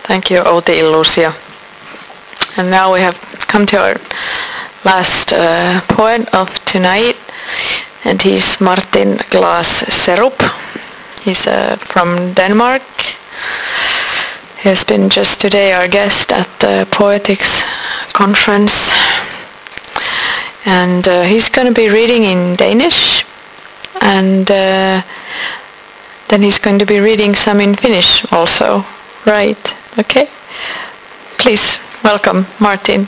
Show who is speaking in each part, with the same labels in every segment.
Speaker 1: Thank you, Outi Illusia. And now we have come to our last poet of tonight, and he's Martin Glass Serup. He's from Denmark. He has been just today our guest at the Poetics conference, and he's going to be reading in Danish, and then he's going to be reading some in Finnish also, right? Okay, please welcome Martin.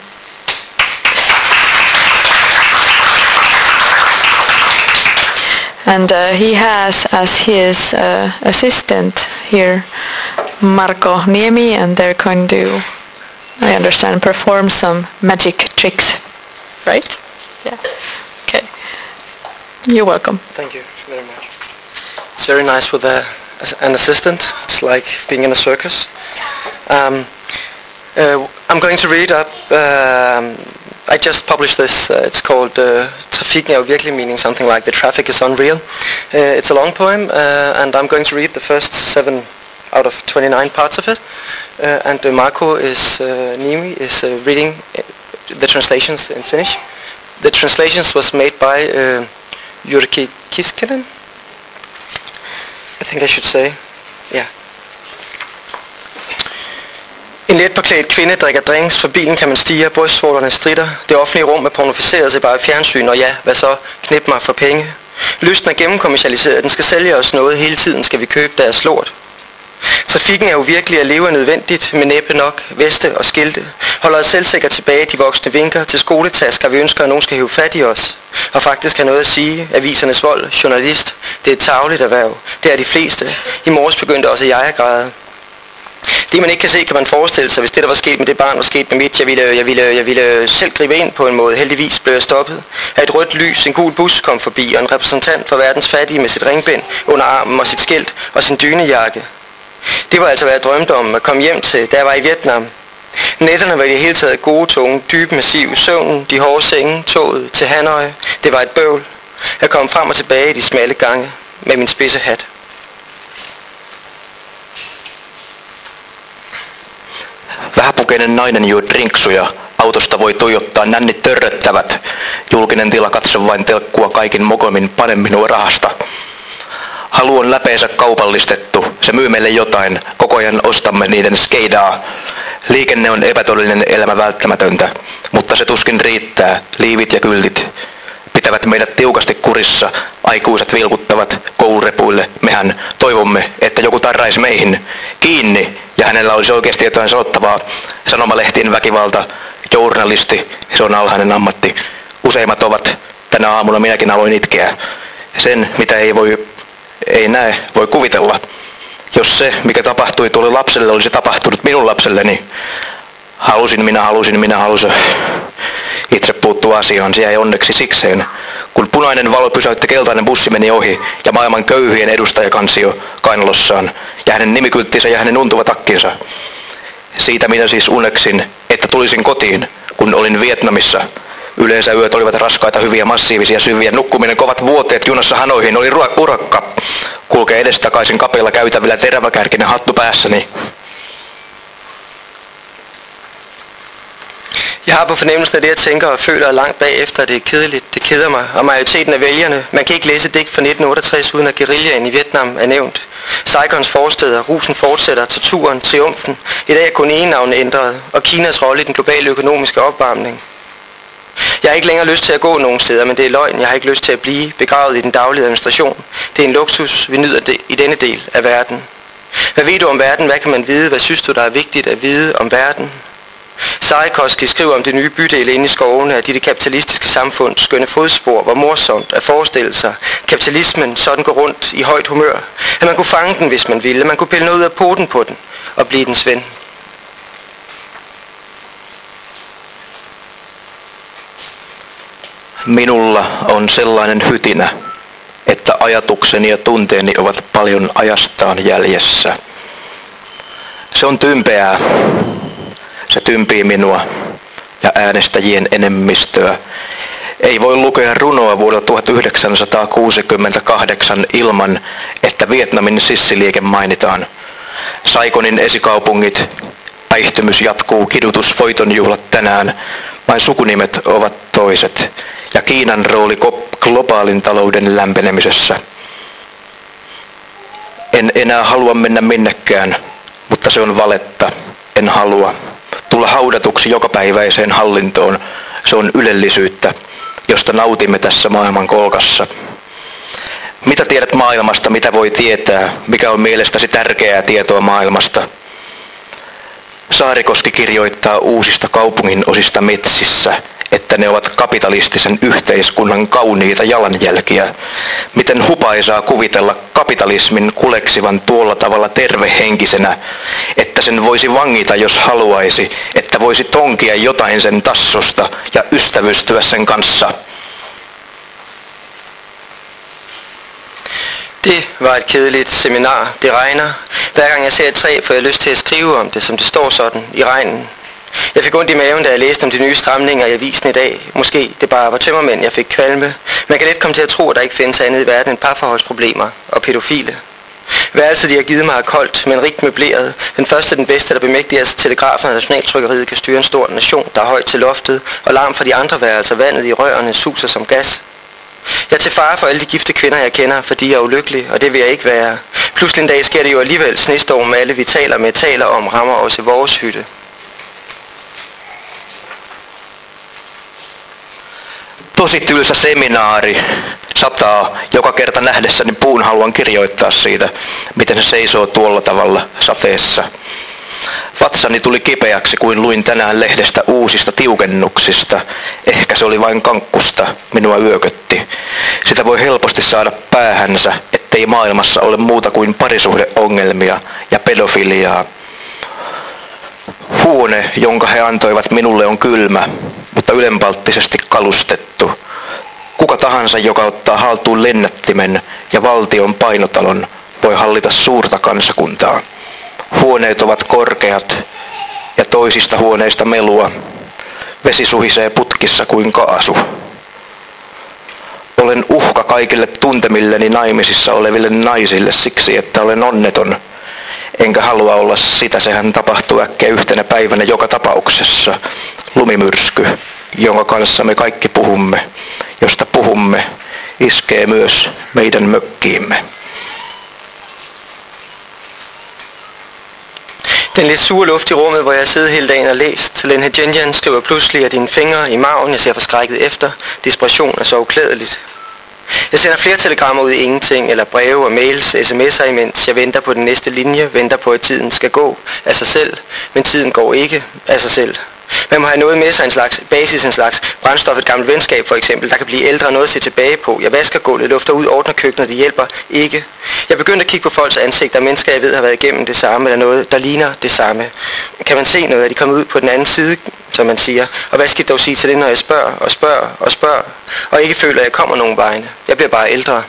Speaker 1: And he has as his assistant here Marko Niemi, and they're going to, I understand, perform some magic tricks, right? Yeah. Okay. You're welcome.
Speaker 2: Thank you very much. It's very nice with an assistant. It's like being in a circus. I'm going to read up. I just published this. It's called Trafikken er jo virkelig, meaning something like the traffic is unreal. It's a long poem, and I'm going to read the first 7 out of 29 parts of it. And Marko Niemi is reading the translations in Finnish. The translations was made by Jyrki Kiskinen, I think I should say. Yeah. En let påklædt kvinde drikker drinks, for bilen kan man stige, brystvorterne stritter. Det offentlige rum er pornoficeret til bare fjernsyn, og ja, hvad så? Knip mig for penge. Lysten er gennemkommercialiseret, den skal sælge os noget, hele tiden skal vi købe deres lort. Trafikken er jo virkelig at leve nødvendigt, med næppe nok, veste og skilte. Holder os selvsikkert tilbage, de voksne vinker til skoletasker, vi ønsker, at nogen skal hive fat i os. Og faktisk har noget at sige, avisernes vold, journalist, det er et tarveligt erhverv. Det er de fleste. I morges begyndte også jeg at græde. Det man ikke kan se, kan man forestille sig, hvis det der var sket med det barn var sket med mit. Jeg ville selv gribe ind på en måde. Heldigvis blev jeg stoppet af et rødt lys. En gul bus kom forbi, og en repræsentant for verdens fattige med sit ringbind under armen og sit skilt og sin dynejakke. Det var altså, hvad jeg drømte om at komme hjem til, da jeg var i Vietnam. Nætterne var i det hele taget gode, tunge, dybe, massive, søvnen, de hårde senge, toget til Hanoi. Det var et bøvl. Jeg kom frem og tilbage i de smalle gange med min spidse hat.
Speaker 3: Vähäpukeinen nainen juo drinksuja. Autosta voi tuijottaa nännit törröttävät. Julkinen tila katso vain telkkua kaikin mokomin, pane minua rahasta. Halu on läpeensä kaupallistettu. Se myy meille jotain. Koko ajan ostamme niiden skeidaa. Liikenne on epätodellinen elämä välttämätöntä, mutta se tuskin riittää. Liivit ja kyltit pitävät meidät tiukasti kurissa. Aikuiset vilkuttavat koulurepuille. Mehän toivomme, että joku tarraisi meihin kiinni ja hänellä olisi oikeasti jotain sanottavaa. Sanomalehtien väkivalta, journalisti, se on alhainen ammatti. Useimmat ovat. Tänä aamuna minäkin aloin itkeä. Sen, mitä ei näe, voi kuvitella. Jos se, mikä tapahtui tuolle lapselle, olisi tapahtunut minun lapselleni. Halusin. Itse puuttuu asiaan, se jäi onneksi sikseen. Kun punainen valo pysäytti, keltainen bussi meni ohi ja maailman köyhien edustajakansio kainalossaan ja hänen nimikylttinsä ja hänen untuva takkinsa. Siitä minä siis uneksin, että tulisin kotiin, kun olin Vietnamissa. Yleensä yöt olivat raskaita, hyviä, massiivisia, syviä. Nukkuminen, kovat vuoteet junassa Hanoihin oli urakka. Kulkee edestakaisin kapeilla käytävillä, teräväkärkinen hattu päässäni.
Speaker 2: Jeg har på fornemmelsen af det, jeg tænker og føler langt bagefter, det er kedeligt, det keder mig. Og majoriteten af vælgerne, man kan ikke læse digt fra 1968, uden at guerillaen i Vietnam er nævnt. Saigons forsteder, rusen fortsætter, torturen, triumfen. I dag er kun én navn ændret, og Kinas rolle i den globale økonomiske opvarmning. Jeg har ikke længere lyst til at gå nogen steder, men det er løgn. Jeg har ikke lyst til at blive begravet i den daglige administration. Det er en luksus, vi nyder det i denne del af verden. Hvad ved du om verden? Hvad kan man vide? Hvad synes du, der er vigtigt at vide om verden? Sarikoski skriver om det nye bydele inde i skovene, at det kapitalistiske samfund skønne fodspor var morsomt at forestille sig. Kapitalismen sådan går rundt i højt humør. At man kunne fange den, hvis man ville. Man kunne pille noget ud af poten på den og blive dens ven.
Speaker 3: Minulla on sellainen hytinä, että ajatukseni ja tunteeni ovat paljon ajastaan jäljessä. Se on tympeää. Se tympii minua ja äänestäjien enemmistöä. Ei voi lukea runoa vuodelta 1968 ilman, että Vietnamin sissiliike mainitaan. Saigonin esikaupungit, Päihtymys jatkuu, kidutus, voitonjuhlat tänään. Vain sukunimet ovat toiset. Ja Kiinan rooli globaalin talouden lämpenemisessä. En enää halua mennä minnekään, mutta se on valetta. En halua tulla haudatuksi jokapäiväiseen hallintoon. Se on ylellisyyttä, josta nautimme tässä maailman kolkassa. Mitä tiedät maailmasta, mitä voi tietää, mikä on mielestäsi tärkeää tietoa maailmasta? Saarikoski kirjoittaa uusista kaupungin osista metsissä, että ne ovat kapitalistisen yhteiskunnan kauniita jalanjälkiä. Miten hupaisaa kuvitella kapitalismin kuleksivan tuolla tavalla tervehenkisenä, että sen voisi vangita jos haluaisi, että voisi tonkia jotain sen tassusta ja ystävystyä sen kanssa.
Speaker 2: Det var et kedeligt seminar. Det regner. Hver gang jeg ser et træ, får jeg lyst til at skrive om det, som det står sådan, i regnen. Jeg fik ondt i maven, da jeg læste om de nye stramninger i avisen i dag. Måske det bare var tømmermænd, jeg fik kvalme. Man kan let komme til at tro, at der ikke findes andet i verden end parforholdsproblemer og pædofile. Værelset, de har givet mig, er koldt, men rigt møbleret. Den første den bedste, der bemægtiger sig telegrafen og nationaltrykkeriet, kan styre en stor nation, der er højt til loftet, og larm fra de andre værelser, vandet i rørene suser som gas. Jeg er til fare for alle de gifte kvinder, jeg kender, fordi jeg er ulykkelig, og det vil jeg ikke være. Pludselig en dag sker det jo alligevel. Snestorm, alle vi taler om, rammer også vores hytte.
Speaker 3: Tosi tylsä seminaari. Sataa. Joka kerta nähdessäni puun haluan kirjoittaa siitä, miten se seisoo tuolla tavalla sateessa. Vatsani tuli kipeäksi, kuin luin tänään lehdestä uusista tiukennuksista. Ehkä se oli vain kankkusta, minua yökötti. Sitä voi helposti saada päähänsä, ettei maailmassa ole muuta kuin parisuhdeongelmia ja pedofiliaa. Huone, jonka he antoivat minulle, on kylmä, mutta ylenpalttisesti kalustettu. Kuka tahansa, joka ottaa haltuun lennättimen ja valtion painotalon, voi hallita suurta kansakuntaa. Huoneet ovat korkeat ja toisista huoneista melua. Vesi suhisee putkissa kuin kaasu. Olen uhka kaikille tuntemilleni naimisissa oleville naisille siksi, että olen onneton. Enkä halua olla sitä, sehän tapahtuu äkkiä yhtenä päivänä joka tapauksessa. Lumimyrsky, jonka kanssa me kaikki puhumme, josta puhumme, iskee myös meidän mökkiimme.
Speaker 2: Den lidt sure luft i rummet, hvor jeg sidder hele dagen og læst. Len Hedjenjan skriver pludselig, at dine fingre i maven, jeg ser forskrækket efter. Desperation er så uklædeligt. Jeg sender flere telegrammer ud i ingenting, eller breve og mails, sms'er, imens jeg venter på den næste linje, venter på, at tiden skal gå af sig selv, men tiden går ikke af sig selv. Man må have noget med sig, en slags basis, en slags brændstof, et gammelt venskab for eksempel, der kan blive ældre og noget at se tilbage på. Jeg vasker gulvet, lufter ud, ordner køkkenet, det hjælper ikke. Jeg begyndte at kigge på folks ansigter, mennesker jeg ved har været igennem det samme, eller noget, der ligner det samme. Kan man se noget, at de kommer ud på den anden side, som man siger? Og hvad skal jeg dog sige til det, når jeg spørger, og ikke føler, at jeg kommer nogen vegne? Jeg bliver bare ældre.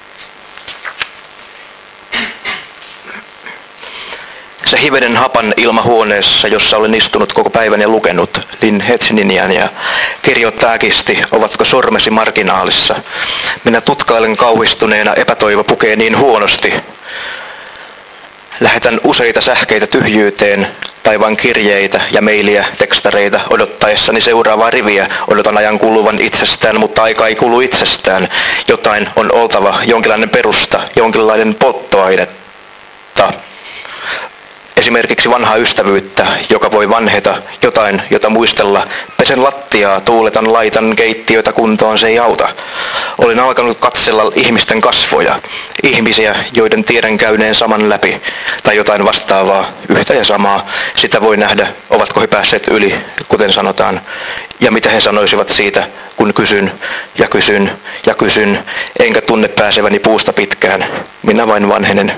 Speaker 3: Se hivenen hapan ilma huoneessa, jossa olen istunut koko päivän ja lukenut Len Hedjenjan ja kirjoittaa äkisti, ovatko sormesi marginaalissa. Minä tutkailen kauhistuneena, epätoivo pukee niin huonosti. Lähetän useita sähkeitä tyhjyyteen, tai vain kirjeitä ja mailia, tekstareita odottaessani seuraavaa riviä. Odotan ajan kuluvan itsestään, mutta aika ei kulu itsestään. Jotain on oltava, jonkinlainen perusta, jonkinlainen polttoainetta. Esimerkiksi vanhaa ystävyyttä, joka voi vanheta, jotain, jota muistella. Pesen lattiaa, tuuletan, laitan keittiötä kuntoon, se ei auta. Olen alkanut katsella ihmisten kasvoja, ihmisiä, joiden tiedän käyneen saman läpi, tai jotain vastaavaa, yhtä ja samaa. Sitä voi nähdä, ovatko he päässeet yli, kuten sanotaan, ja mitä he sanoisivat siitä, kun kysyn ja kysyn ja kysyn, enkä tunne pääseväni puusta pitkään. Minä vain vanhenen.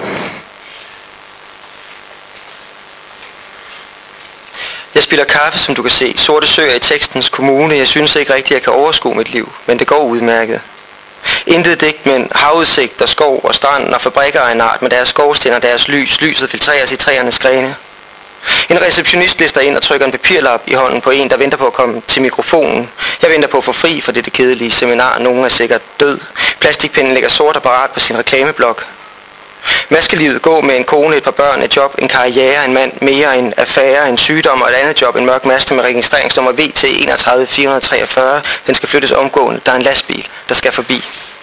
Speaker 2: Jeg spiller kaffe, som du kan se. Sorte søer i tekstens kommune. Jeg synes ikke rigtigt, jeg kan overskue mit liv, men det går udmærket. Intet digt, men havudsigt og skov og strand og fabrikker af en art med deres skorsten og deres lys. Lyset filtreres i træernes grene. En receptionist lister ind og trykker en papirlap i hånden på en, der venter på at komme til mikrofonen. Jeg venter på at få fri for dette kedelige seminar. Nogen er sikkert død. Plastikpinden ligger sort og parat på sin reklameblok. Hvad skal livet gå med en kone, et par børn, et job, en karriere, en mand, mere, en affære, en sygdom og et andet job, en mørk maste med registreringsnummer VT 31443. Den skal flyttes omgående. Der er en lastbil, der skal forbi.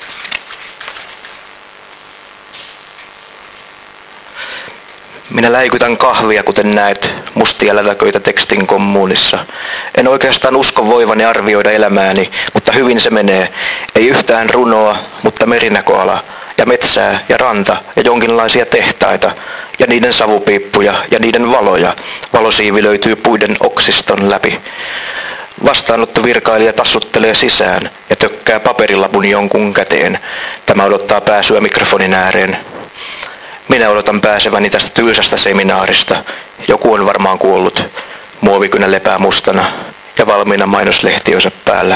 Speaker 3: Minä läikytän kahvia, kuten näet, mustia lätäköitä tekstin kommuunissa. En oikeastaan usko voivani arvioida elämääni, mutta hyvin se menee. Ei yhtään runoa, mutta merinäköala ja metsää ja ranta ja jonkinlaisia tehtaita ja niiden savupiippuja ja niiden valoja. Valosiivi löytyy puiden oksiston läpi. Vastaanottovirkailija tassuttelee sisään ja tökkää paperilapun jonkun käteen. Tämä odottaa pääsyä mikrofonin ääreen. Minä odotan pääseväni tästä tylsästä seminaarista. Joku on varmaan kuollut. Muovikynä lepää mustana ja valmiina mainoslehtiönsä päällä.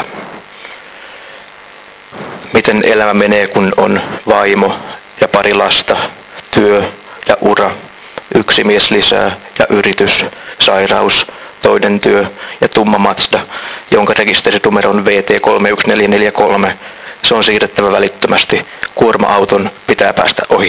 Speaker 3: Miten elämä menee, kun on vaimo ja pari lasta, työ ja ura, yksi mies lisää ja yritys, sairaus, toinen työ ja tumma Mazda, jonka rekisterinumero on VT31443. Se on siirrettävä välittömästi. Kuorma-auton pitää päästä ohi.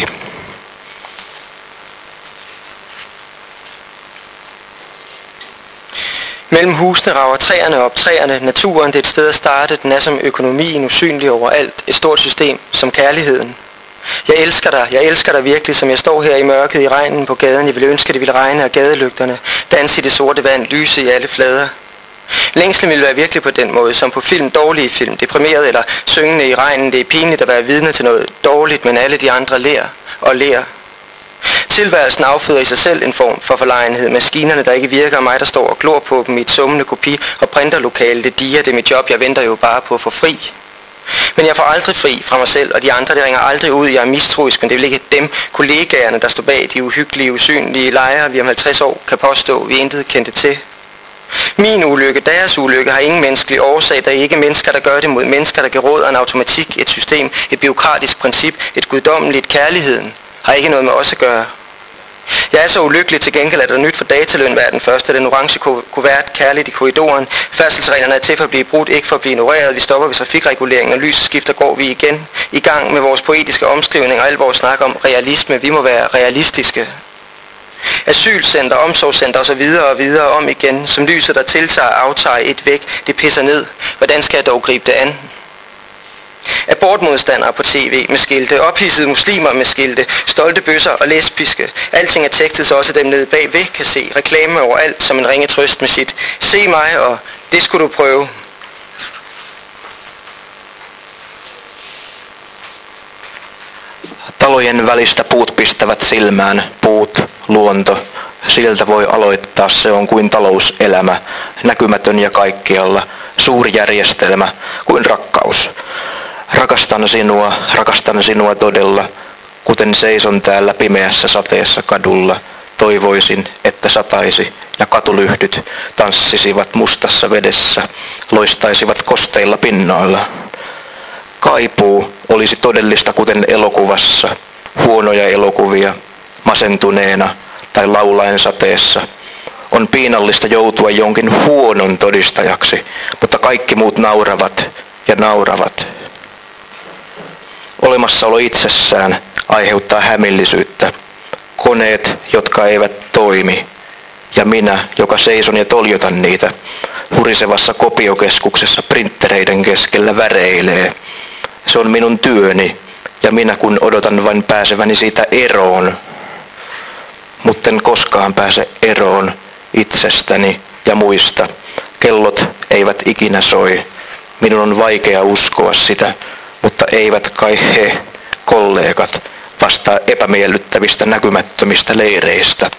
Speaker 2: Mellem husene rager træerne op. Træerne, naturen, det er et sted at starte. Den er som økonomien, usynlig overalt. Et stort system, som kærligheden. Jeg elsker dig virkelig, som jeg står her i mørket i regnen på gaden. Jeg ville ønske, det ville regne af gadelygterne. Danse i det sorte vand, lyse i alle flader. Længslen ville være virkelig på den måde, som på film, dårlige film, deprimeret eller syngende i regnen. Det er pinligt at være vidne til noget dårligt, men alle de andre ler og ler. Tilværelsen afføder i sig selv en form for forlegenhed. Maskinerne, der ikke virker, og mig, der står og glor på dem i et summende kopi- og printerlokale. Det diger, det er mit job, jeg venter jo bare på at få fri. Men jeg får aldrig fri fra mig selv, og de andre, der ringer aldrig ud. Jeg er mistroisk, men det vil ikke dem, kollegaerne, der står bag de uhyggelige, usynlige lejre, vi om 50 år kan påstå, vi intet kendte til. Min ulykke, deres ulykke, har ingen menneskelig årsag. Der er ikke mennesker, der gør det mod mennesker, der geråder en automatik, et system, et bureaukratisk princip, et guddommeligt kærligheden. Har ikke noget med os at gøre. Jeg er så ulykkelig, til gengæld at der nyt for dataløn hver den første. Den orange kuvert, kærligt i korridoren. Færdselsreglerne er til for at blive brudt, ikke for at blive ignoreret. Vi stopper ved trafikreguleringen, og lyset skifter, går vi igen i gang med vores poetiske omskrivning og al vores snak om realisme. Vi må være realistiske. Asylcenter, omsorgscenter osv. og videre om igen. Som lyset, der tiltager og aftager et væk, det pisser ned. Hvordan skal jeg dog gribe det an? Abortmodstandere på tv med skilte, ophidsede muslimer med skilte, stolte bøsser og lesbiske. Alting er tekstet, så også dem nede bagved kan se reklame overalt som en ringe trøst med sit "se mig" og "det skulle du prøve".
Speaker 3: Talojen välistä puut pistävät silmään, puut, luonto. Sieltä voi aloittaa, se on kuin talouselämä, näkymätön ja kaikkialla, suuri järjestelmä kuin rakkaus. Rakastan sinua todella, kuten seison täällä pimeässä sateessa kadulla. Toivoisin, että sataisi ja katulyhdyt tanssisivat mustassa vedessä, loistaisivat kosteilla pinnoilla. Kaipuu olisi todellista kuten elokuvassa, huonoja elokuvia, masentuneena tai laulaen sateessa. On piinallista joutua jonkin huonon todistajaksi, mutta kaikki muut nauravat ja nauravat. Olemassaolo itsessään aiheuttaa hämillisyyttä. Koneet, jotka eivät toimi, ja minä, joka seison ja toljotan niitä, hurisevassa kopiokeskuksessa printtereiden keskellä väreilee. Se on minun työni, ja minä kun odotan vain pääseväni siitä eroon. Mutten koskaan pääse eroon itsestäni ja muista. Kellot eivät ikinä soi. Minun on vaikea uskoa sitä, mutta eivät kai he, kollegat, vastaa epämiellyttävistä näkymättömistä leireistä.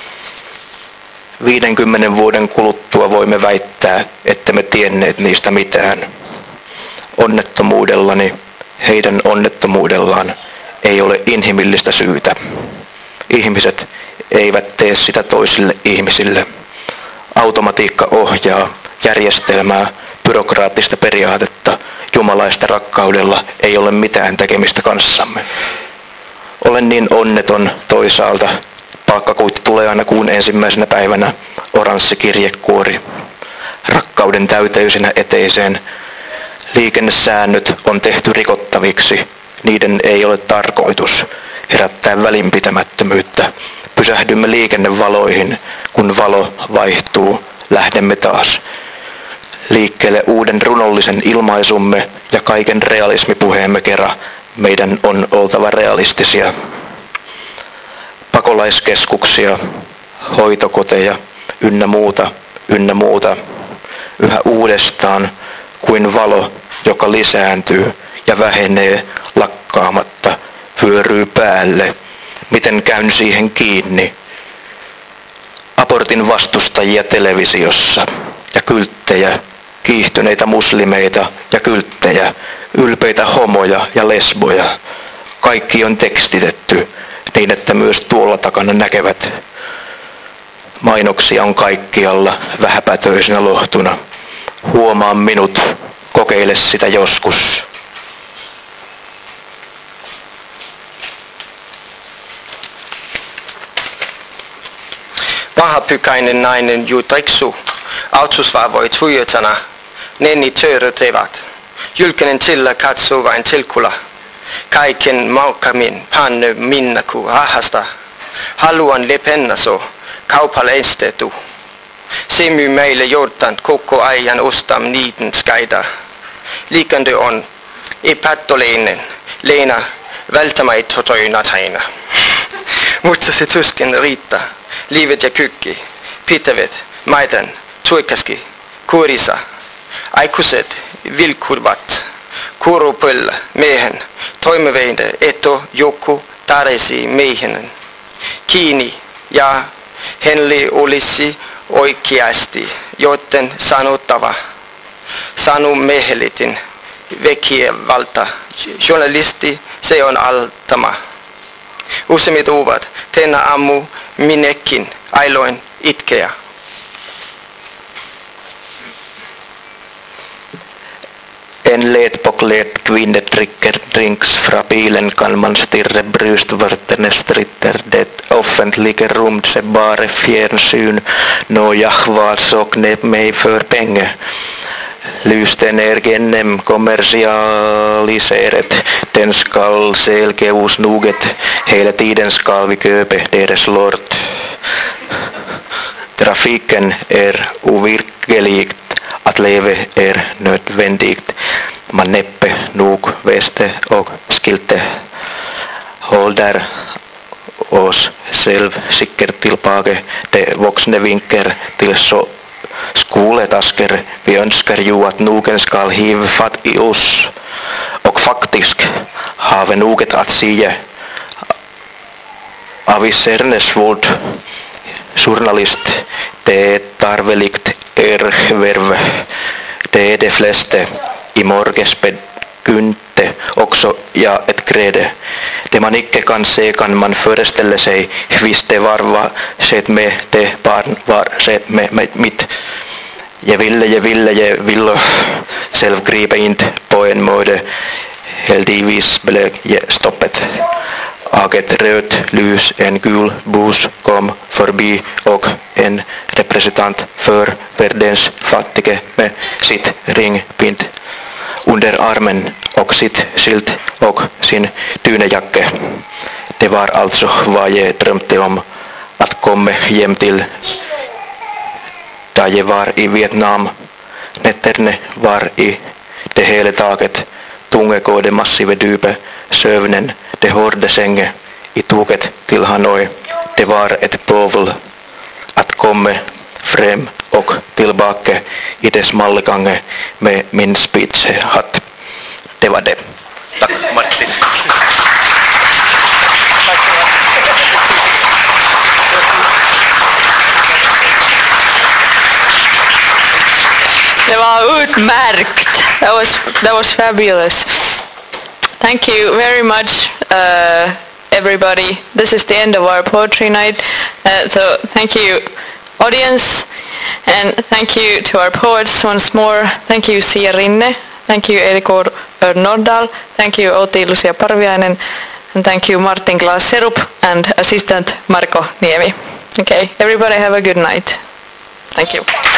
Speaker 3: 50 vuoden kuluttua voimme väittää, että me tienneet niistä mitään. Onnettomuudellani, heidän onnettomuudellaan, ei ole inhimillistä syytä. Ihmiset eivät tee sitä toisille ihmisille. Automatiikka ohjaa järjestelmää, byrokraattista periaatetta, jumalaista rakkaudella ei ole mitään tekemistä kanssamme. Olen niin onneton toisaalta. Palkkakuitti tulee aina kuun ensimmäisenä päivänä, oranssi kirjekuori. Rakkauden täyteisenä eteiseen. Liikennesäännöt on tehty rikottaviksi. Niiden ei ole tarkoitus. herättää välinpitämättömyyttä. Pysähdymme liikennevaloihin, kun valo vaihtuu, lähdemme taas liikkeelle uuden runollisen ilmaisumme ja kaiken realismipuheemme kera. Meidän on oltava realistisia. Pakolaiskeskuksia, hoitokoteja, ynnä muuta, yhä uudestaan kuin valo, joka lisääntyy ja vähenee lakkaamatta, vyöryy päälle. Miten käyn siihen kiinni? Abortin vastustajia televisiossa ja kylttejä, kiihtyneitä muslimeita ja kylttejä, ylpeitä homoja ja lesboja. Kaikki on tekstitetty niin, että myös tuolla takana näkevät. Mainoksia on kaikkialla vähäpätöisenä lohtuna. Huomaa minut, kokeile sitä joskus.
Speaker 2: Pahapykäinen nainen juu triksu. Autusvaavoi tuijotana. Nenni töörötevät. Julkinen sillä katsoo vain tilkulla. Kaiken maukamin pannu minnaku rahasta. Haluan lepennaso. Kaupalla estetu. Se myy meille joutan koko ajan ostam niiden skaida. Liikande on epättoleinen. Leena välttämättöinataina. Mutta se tuskin riittää. Livet ja kykki, pitävät, maidan, tuikaski, kurisa, aikuiset, vilkurvat, kuropöllä, miehen, toimiveinde, eto, joku, taresi miehen. Kiinni ja hänelle olisi oikeasti joten sanottava. Sano miehellitin väkivalta. Journalisti se on altama. Useimmit ovat, tänä aamu minäkin ailoin itkeä.
Speaker 3: En let på klädd kvinne dricker drinks fra bilen kan man stirra bröstvörterna stritter det offentliga rum se bara fjernsyn nå jag var så knep mig för pengar. Lystenergenem kommersialiserat, den skall selkeusnuget hela tiden skall vi köpa deras lort. Trafiken overkligt, att leva nödvändigt. Man näppe nog väste och skilte håller oss själv säkert tillbaka. De vuxna vinker till så skoletasker. Vi önskar ju att någon ska hiva fatt i oss och faktiskt har vi något att säga. Avisernes våld journalist, det är tarveligt erhverv. Det är de flesta i morgesbegynte också ja ett gräde. Det man icke kan se kan man föreställa sig. Visst det var sett med det barn var sett med mitt. Jag ville själv gripa in på en måte. Heldigvis blev jag stoppet. Ett rött lys, en gul buss kom förbi och en representant för världens fattiga med sitt ringpind under armen och sitt skylt och sin dynajacka. Det var alltså vad jag drömde om, att komma hem till da jag var i Vietnam. Nätterna var i det hela taget tunga går det massiva djupa sövnen, det hårda sängen i tåget till Hanoi. Det var ett påvel att komma fram och tillbaka i det smala gången med min spitshatt. Det var det. Tack Martin.
Speaker 1: Det var utmärkt. That was fabulous. Thank you very much, everybody. This is the end of our poetry night. So thank you, audience, and thank you to our poets once more. Thank you, Sia Rinne. Thank you, Eliko Nordal. Thank you, Outi Lucia Parviainen. And thank you, Martin Glaas-Serup and assistant Marko Niemi. Okay, everybody have a good night. Thank you.